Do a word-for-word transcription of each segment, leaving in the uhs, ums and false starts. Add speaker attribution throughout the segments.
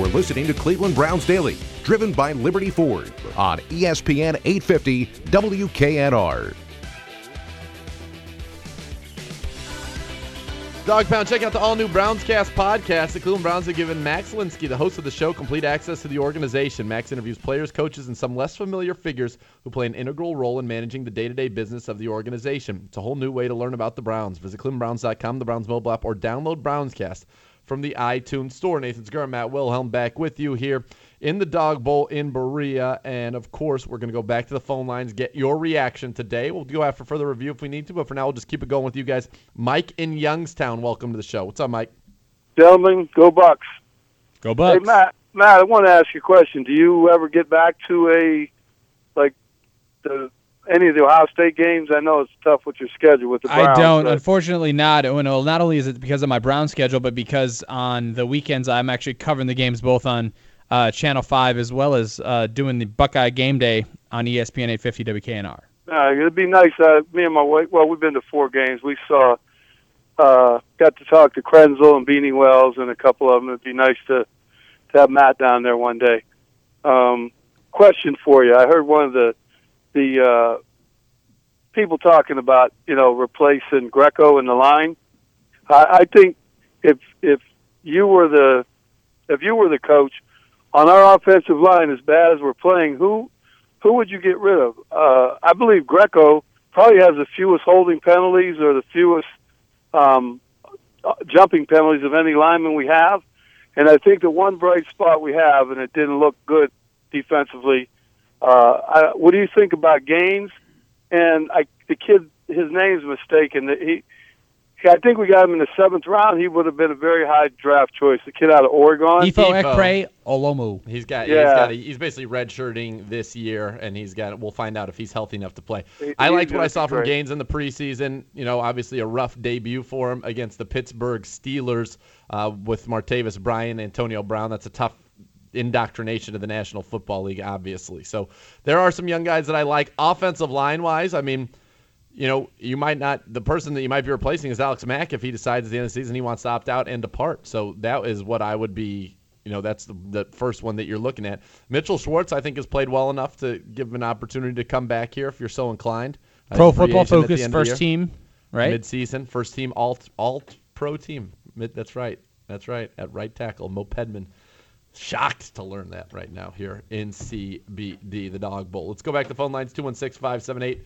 Speaker 1: listening to Cleveland Browns Daily, driven by Liberty Ford on E S P N eight fifty W K N R.
Speaker 2: Dog Pound, check out the all-new Brownscast podcast. The Cleveland Browns have given Max Linsky, the host of the show, complete access to the organization. Max interviews players, coaches, and some less familiar figures who play an integral role in managing the day-to-day business of the organization. It's a whole new way to learn about the Browns. Visit cleveland browns dot com, the Browns mobile app, or download Brownscast from the iTunes Store. Nathan Segura, Matt Wilhelm back with you here in the Dog Bowl in Berea. And, of course, we're going to go back to the phone lines, get your reaction today. We'll go after further review if we need to, but for now we'll just keep it going with you guys. Mike in Youngstown, welcome to the show. What's up, Mike?
Speaker 3: Gentlemen, go Bucks.
Speaker 4: Go Bucks.
Speaker 3: Hey, Matt, Matt, I want to ask you a question. Do you ever get back to a, like, the any of the Ohio State games? I know it's tough with your schedule with the Browns.
Speaker 4: I don't.
Speaker 3: But
Speaker 4: Unfortunately not. Well, not only is it because of my Brown schedule, but because on the weekends I'm actually covering the games both on uh, Channel five as well as uh, doing the Buckeye Game Day on E S P N eight fifty W K N R.
Speaker 3: Uh, it'd be nice. Uh, me and my wife, well, we've been to four games. We saw, uh, got to talk to Krenzel and Beanie Wells and a couple of them. It'd be nice to, to have Matt down there one day. Um, question for you. I heard one of the the uh, people talking about, you know, replacing Greco in the line. I, I think if if you were the if you were the coach on our offensive line, as bad as we're playing, who who would you get rid of? Uh, I believe Greco probably has the fewest holding penalties or the fewest um, jumping penalties of any lineman we have. And I think the one bright spot we have, and it didn't look good defensively. Uh, I, what do you think about Gaines? And I, the kid, his name's mistaken. He, I think we got him in the seventh round. He would have been a very high draft choice. The kid out of Oregon.
Speaker 4: Ifo Ekpre Olomu.
Speaker 2: He's got.
Speaker 3: Yeah.
Speaker 2: He's got. A, he's basically redshirting this year, and he's got. We'll find out if he's healthy enough to play.
Speaker 3: He,
Speaker 2: I liked what I saw
Speaker 3: great.
Speaker 2: from Gaines in the preseason. You know, obviously a rough debut for him against the Pittsburgh Steelers uh, with Martavis Bryant, Antonio Brown. That's a tough indoctrination to the National Football League, obviously. So there are some young guys that I like. Offensive line-wise, I mean, you know, you might not – the person that you might be replacing is Alex Mack if he decides at the end of the season he wants to opt out and depart. So that is what I would be – you know, that's the, the first one that you're looking at. Mitchell Schwartz, I think, has played well enough to give him an opportunity to come back here if you're so inclined.
Speaker 4: Pro Football Focus first team, right?
Speaker 2: Mid-season, first team, alt, alt pro team. Mid, that's right. That's right. At right tackle, Mo Pedman. Shocked to learn that right now here in C B D, the Dog Bowl. Let's go back to the phone lines, two one six, five seven eight,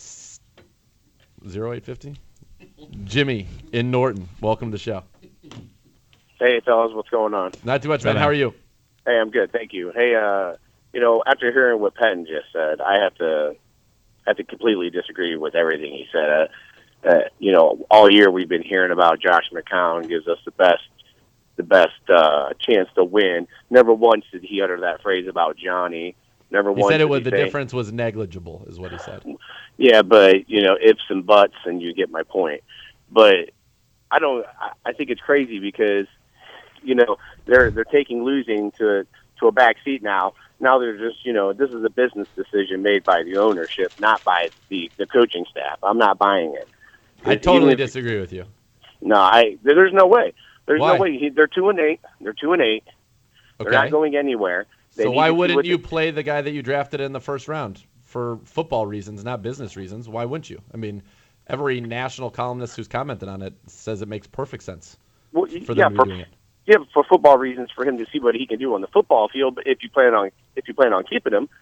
Speaker 2: oh eight five oh. Jimmy in Norton, welcome to the show.
Speaker 5: Hey, fellas, what's going on?
Speaker 2: Not too much, man. How are you?
Speaker 5: Hey, I'm good, thank you. Hey, uh, you know, after hearing what Penn just said, I have to have to completely disagree with everything he said. Uh, uh, you know, all year we've been hearing about Josh McCown gives us the best the best uh, chance to win. Never once did he utter that phrase about Johnny. Never
Speaker 2: he
Speaker 5: once
Speaker 2: said it
Speaker 5: did
Speaker 2: was
Speaker 5: he
Speaker 2: the
Speaker 5: say,
Speaker 2: difference was negligible, is what he said.
Speaker 5: Yeah, but you know, ifs and buts, and you get my point. But I don't. I, I think it's crazy because you know they're they're taking losing to to a back seat now. Now they're just you know this is a business decision made by the ownership, not by the the coaching staff. I'm not buying it.
Speaker 2: I totally
Speaker 5: if,
Speaker 2: disagree with you.
Speaker 5: No, I there's no way. There's
Speaker 2: Why?
Speaker 5: no way. He, they're two and eight. They're two and eight. They're
Speaker 2: Okay.
Speaker 5: not going anywhere. They
Speaker 2: So
Speaker 5: need
Speaker 2: why
Speaker 5: to see
Speaker 2: wouldn't
Speaker 5: what
Speaker 2: you
Speaker 5: the-
Speaker 2: play the guy that you drafted in the first round for football reasons, not business reasons? Why wouldn't you? I mean, every national columnist who's commented on it says it makes perfect sense
Speaker 5: well,
Speaker 2: for
Speaker 5: yeah,
Speaker 2: them to
Speaker 5: for,
Speaker 2: be doing it.
Speaker 5: Yeah, for football reasons, for him to see what he can do on the football field. But if you plan on if you plan on keeping him,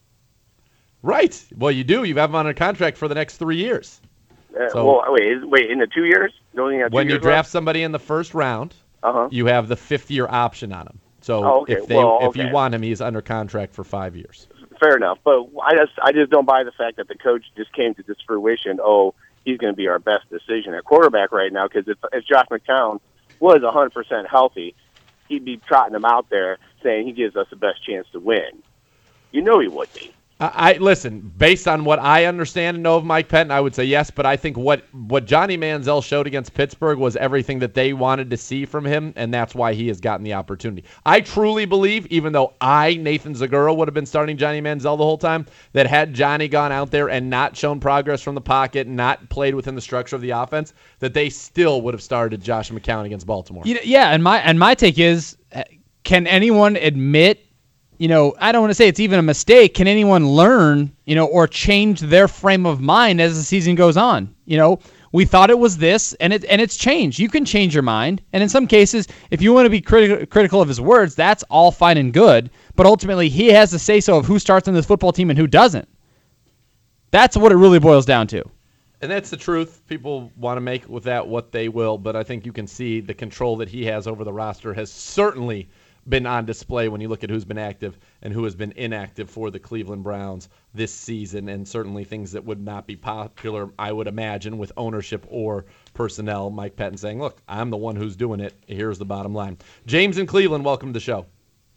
Speaker 2: Right. Well, you do. You have him on a contract for the next three years.
Speaker 5: uh,
Speaker 2: So-
Speaker 5: well, wait, is, wait, in the two years, you only have two
Speaker 2: When you
Speaker 5: years
Speaker 2: draft somebody in the first round,
Speaker 5: uh-huh.
Speaker 2: you have the fifth-year option on him. So
Speaker 5: Oh, okay.
Speaker 2: if they
Speaker 5: Well,
Speaker 2: if you
Speaker 5: okay.
Speaker 2: want him, he's under contract for five years.
Speaker 5: Fair enough, but I just I just don't buy the fact that the coach just came to this fruition. Oh, he's going to be our best decision at quarterback right now. Because if, if Josh McCown was one hundred percent healthy, he'd be trotting him out there saying he gives us the best chance to win. You know he would be.
Speaker 2: I, I listen, based on what I understand and know of Mike Penn, I would say yes, but I think what, what Johnny Manziel showed against Pittsburgh was everything that they wanted to see from him, and that's why he has gotten the opportunity. I truly believe, even though I, Nathan Segura, would have been starting Johnny Manziel the whole time, that had Johnny gone out there and not shown progress from the pocket, not played within the structure of the offense, that they still would have started Josh McCown against Baltimore.
Speaker 4: You know, yeah, and my and my take is can anyone admit, you know, I don't want to say it's even a mistake. Can anyone learn, you know, or change their frame of mind as the season goes on? You know, we thought it was this, and it and it's changed. You can change your mind, and in some cases, if you want to be criti- critical of his words, that's all fine and good. But ultimately, he has the say-so of who starts on this football team and who doesn't. That's what it really boils down to.
Speaker 2: And that's the truth. People want to make with that what they will, but I think you can see the control that he has over the roster has certainly been on display when you look at who's been active and who has been inactive for the Cleveland Browns this season, and certainly things that would not be popular, I would imagine, with ownership or personnel. Mike Pettine saying, look, I'm the one who's doing it. Here's the bottom line. James in Cleveland, welcome to the show.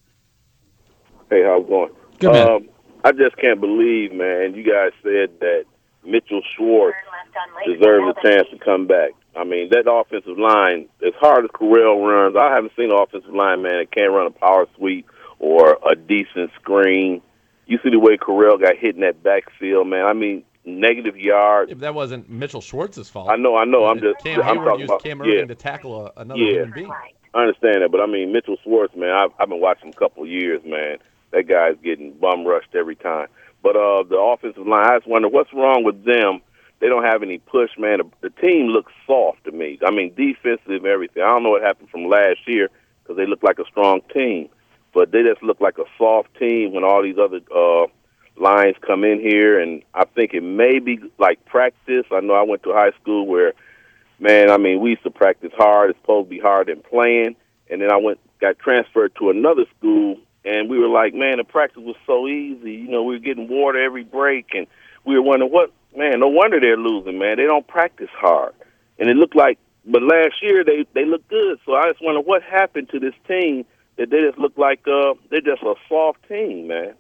Speaker 6: Hey, how's it going?
Speaker 4: Good, man.
Speaker 6: Um, I just can't believe, man, you guys said that Mitchell Schwartz deserves a chance to come back. I mean, that offensive line, as hard as Correll runs, I haven't seen an offensive line, man, that can't run a power sweep or a decent screen. You see the way Correll got hit in that backfield, man. I mean, negative yards.
Speaker 2: If that wasn't Mitchell Schwartz's fault.
Speaker 6: I know, I know. I'm just
Speaker 2: Cam
Speaker 6: I'm
Speaker 2: Hayward
Speaker 6: talking
Speaker 2: used
Speaker 6: about
Speaker 2: Cam Irving
Speaker 6: yeah,
Speaker 2: to tackle a, another
Speaker 6: yeah.
Speaker 2: human being.
Speaker 6: I understand that, but I mean, Mitchell Schwartz, man, I've, I've been watching him a couple of years, man. That guy's getting bum rushed every time. But uh, the offensive line, I just wonder what's wrong with them. They don't have any push, man. The, the team looks soft to me. I mean, defensive, everything. I don't know what happened from last year because they look like a strong team. But they just look like a soft team when all these other uh, lines come in here. And I think it may be like practice. I know I went to high school where, man, I mean, we used to practice hard. It's supposed to be hard than playing. And then I went, got transferred to another school, and we were like, man, the practice was so easy. You know, we were getting water every break, and we were wondering what, man, no wonder they're losing, man. They don't practice hard. And it looked like, but last year they, they looked good. So I just wonder what happened to this team that they just look like uh, they're just a soft team, man.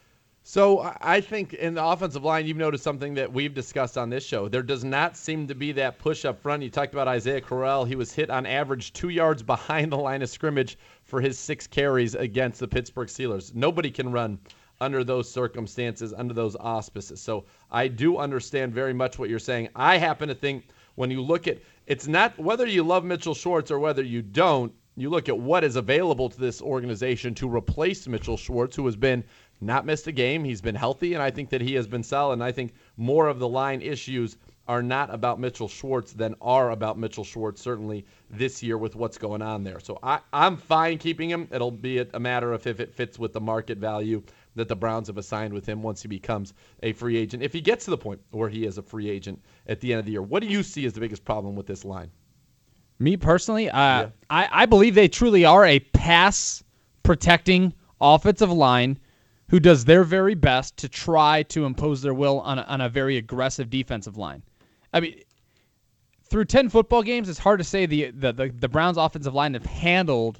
Speaker 2: So I think in the offensive line, you've noticed something that we've discussed on this show. There does not seem to be that push up front. You talked about Isaiah Correll. He was hit on average two yards behind the line of scrimmage for his six carries against the Pittsburgh Steelers. Nobody can run under those circumstances, under those auspices. So I do understand very much what you're saying. I happen to think when you look at, it's not whether you love Mitchell Schwartz or whether you don't, you look at what is available to this organization to replace Mitchell Schwartz, who has been not missed a game. He's been healthy, and I think that he has been solid. And I think more of the line issues are not about Mitchell Schwartz than are about Mitchell Schwartz, certainly this year with what's going on there. So I, I'm fine keeping him. It'll be a matter of if it fits with the market value that the Browns have assigned with him once he becomes a free agent. If he gets to the point where he is a free agent at the end of the year, what do you see as the biggest problem with this line?
Speaker 4: Me personally, uh,
Speaker 2: Yeah.
Speaker 4: I, I believe they truly are a pass-protecting offensive line who does their very best to try to impose their will on a, on a very aggressive defensive line. I mean, through ten football games, it's hard to say the the, the, the Browns' offensive line have handled,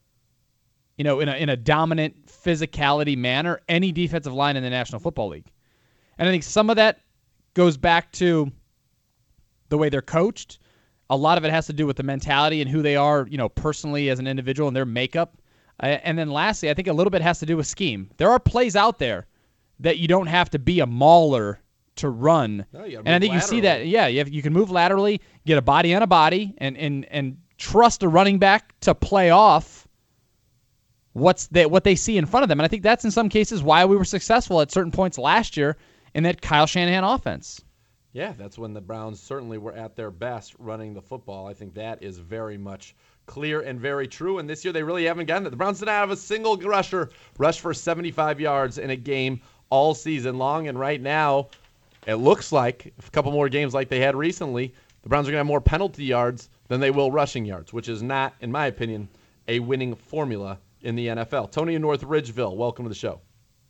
Speaker 4: you know, in a in a dominant physicality manner any defensive line in the National Football League. And I think some of that goes back to the way they're coached. A lot of it has to do with the mentality and who they are, you know, personally as an individual and their makeup. Uh, and then lastly, I think a little bit has to do with scheme. There are plays out there that you don't have to be a mauler to run.
Speaker 2: No, you gotta
Speaker 4: and I
Speaker 2: move
Speaker 4: think you see
Speaker 2: laterally.
Speaker 4: that, yeah, you, have, you can move laterally, get a body on a body, and and and trust a running back to play off what's they, what they see in front of them. And I think that's in some cases why we were successful at certain points last year in that Kyle Shanahan offense.
Speaker 2: Yeah, that's when the Browns certainly were at their best running the football. I think that is very much clear and very true. And this year they really haven't gotten it. The Browns didn't have a single rusher rush for seventy-five yards in a game all season long. And right now, it looks like a couple more games like they had recently, the Browns are going to have more penalty yards than they will rushing yards, which is not, in my opinion, a winning formula in the N F L. Tony in North Ridgeville, welcome to the show.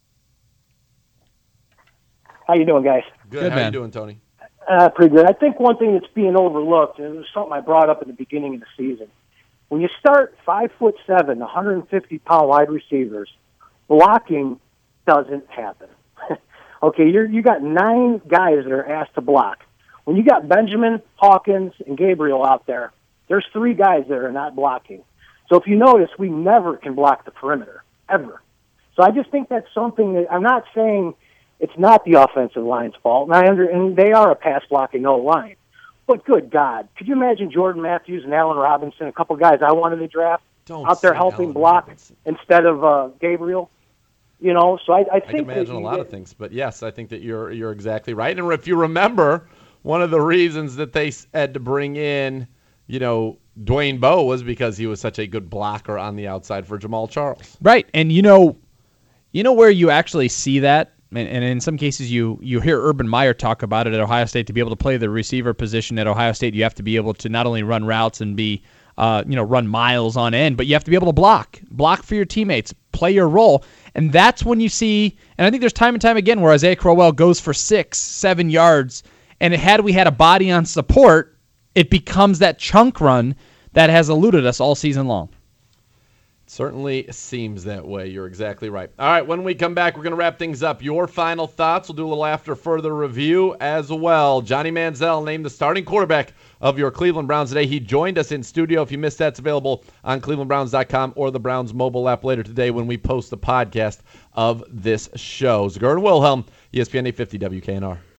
Speaker 7: How you doing, guys?
Speaker 2: Good.
Speaker 4: Good,
Speaker 2: How
Speaker 4: man.
Speaker 2: you doing, Tony?
Speaker 7: Uh, pretty good. I think one thing that's being overlooked, and it was something I brought up at the beginning of the season, when you start five foot seven, one hundred fifty pound wide receivers, blocking doesn't happen. Okay, you're you got nine guys that are asked to block. When you got Benjamin, Hawkins, and Gabriel out there, there's three guys that are not blocking. So if you notice, we never can block the perimeter, ever. So I just think that's something that I'm not saying it's not the offensive line's fault, and I under, and they are a pass-blocking O-line. But good God, could you imagine Jordan Matthews and Allen Robinson, a couple guys I wanted to draft?
Speaker 2: Don't
Speaker 7: out there
Speaker 2: say
Speaker 7: helping
Speaker 2: Allen
Speaker 7: block
Speaker 2: Robinson.
Speaker 7: instead of uh, Gabriel. You know, so I, I
Speaker 2: I
Speaker 7: think
Speaker 2: can imagine
Speaker 7: that
Speaker 2: a
Speaker 7: you
Speaker 2: lot
Speaker 7: get,
Speaker 2: of things, but yes, I think that you're you're exactly right. And if you remember, one of the reasons that they had to bring in, you know, Dwayne Bowe was because he was such a good blocker on the outside for Jamal Charles.
Speaker 4: Right, and you know, you know where you actually see that, and, and in some cases you you hear Urban Meyer talk about it at Ohio State. To be able to play the receiver position at Ohio State, you have to be able to not only run routes and be, uh, you know, run miles on end, but you have to be able to block, block for your teammates, play your role, and that's when you see. And I think there's time and time again where Isaiah Crowell goes for six, seven yards, and had we had a body on support, it becomes that chunk run that has eluded us all season long.
Speaker 2: Certainly seems that way. You're exactly right. All right, when we come back, we're going to wrap things up. Your final thoughts. We'll do a little after further review as well. Johnny Manziel named the starting quarterback of your Cleveland Browns today. He joined us in studio. If you missed that, it's available on cleveland browns dot com or the Browns mobile app later today when we post the podcast of this show. Zagura and Wilhelm, E S P N eight fifty W K N R.